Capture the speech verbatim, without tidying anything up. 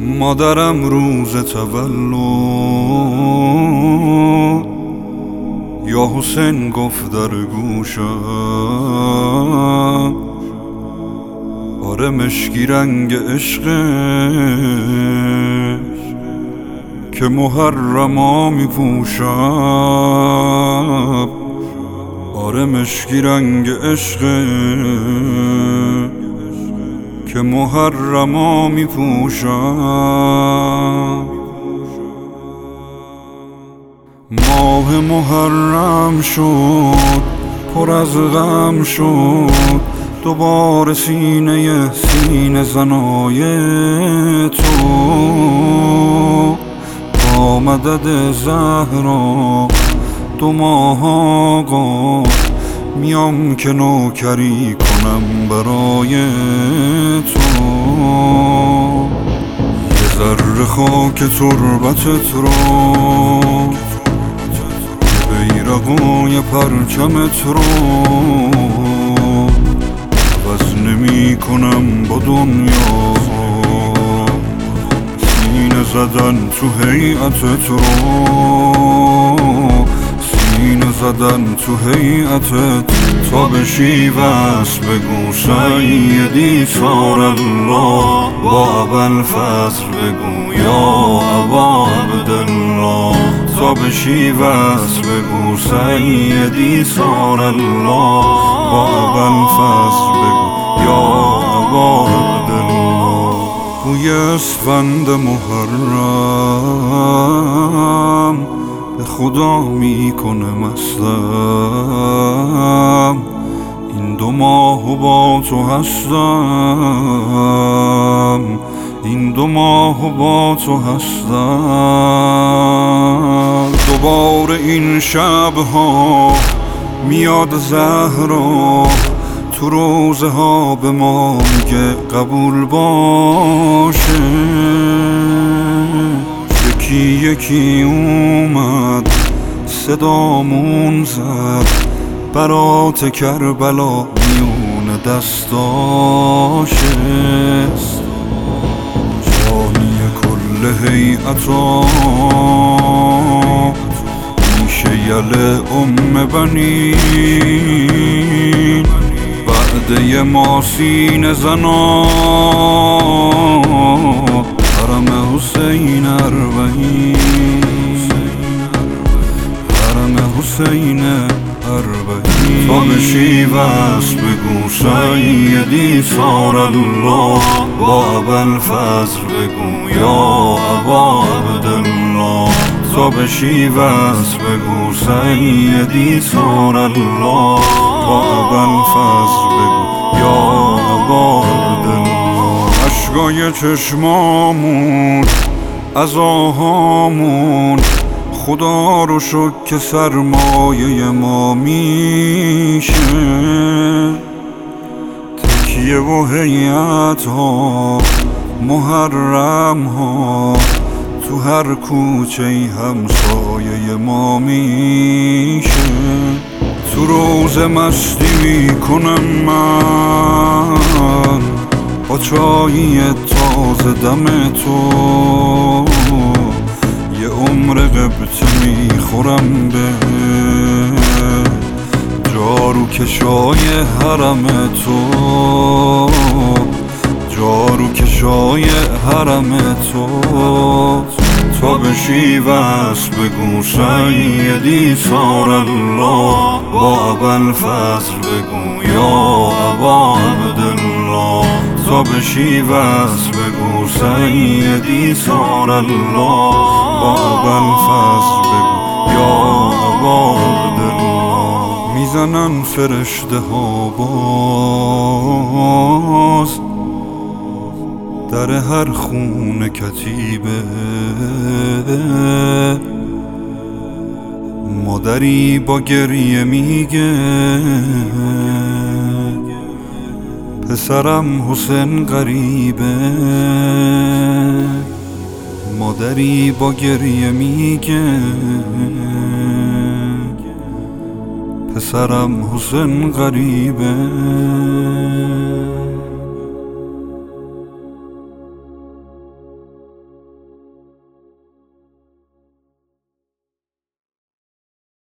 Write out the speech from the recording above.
مادرم روز تولد یا حسین گفت در گوشم، آره مشکی رنگ عشقش که محرما می پوشم، آره مشکی رنگ عشقش که محرما می پوشم. ماه محرم شد پر از غم شد، دوباره سینه سینه زنای تو با مدد زهرا دو ماه آقا میام که نوکری کنم برای تو. یه ذره خاک تربتت رو، بیرقای پرچمت رو عوض نمی کنم با دنیا. سینه زدن تو هیئتت رو، سینه زدن تو هیئتت تا بشی وصل بگو سیدی صار الله، با ابوالفضل بگو یا ابا عبدالله. تا بشی وصل بگو سیدی صار الله، با ابوالفضل بگو یا ابا عبدالله. بوی اسفند محرم به خدا میکنه مستم، این دو ماه با تو هستم، این دو ماه با تو هستم. دوباره این شبها میاد زهرا تو روزه ها به ما میگه قبول باشه. یکی یکی اومد صدامون زد، برات کربلا میون دستاشه. جانی کل هیئتا میشه یله ام بنین، بعد ما سینه زنا حرم حسین اربعین، حرم حسین اربعین. تا بشی وصل بگو سیدی صار الله، با ابوالفضل بگو یا ابا عبدالله. تا بشی وصل بگو سیدی صار الله، با ابوالفضل بگو یا ابا عبدالله. اشکای چشمامون عزاهامون خدا رو شکر که سرمایه ما میشه. تکیه و هیئت ها محرم ها تو هر کوچه همسایه ما میشه. تو روز مستی میکنم من با چایی تازه دم تو، یه عمر قبطه میخورم به جارو کشای حرم تو، جارو کشای حرم تو. تا بشی وصل بگو سیدی صار الله، با ابوالفضل بگو یا ابا عبدالله. تا بشی وصل بگو سیدی صار الله، با ابوالفضل بگو یا ابا عبدالله. میزنن فرشته ها باز در هر خونه کتیبه، مادری با گریه میگه پسرم حسین غریبه. مادری با گریه میگه پسرم حسین غریبه.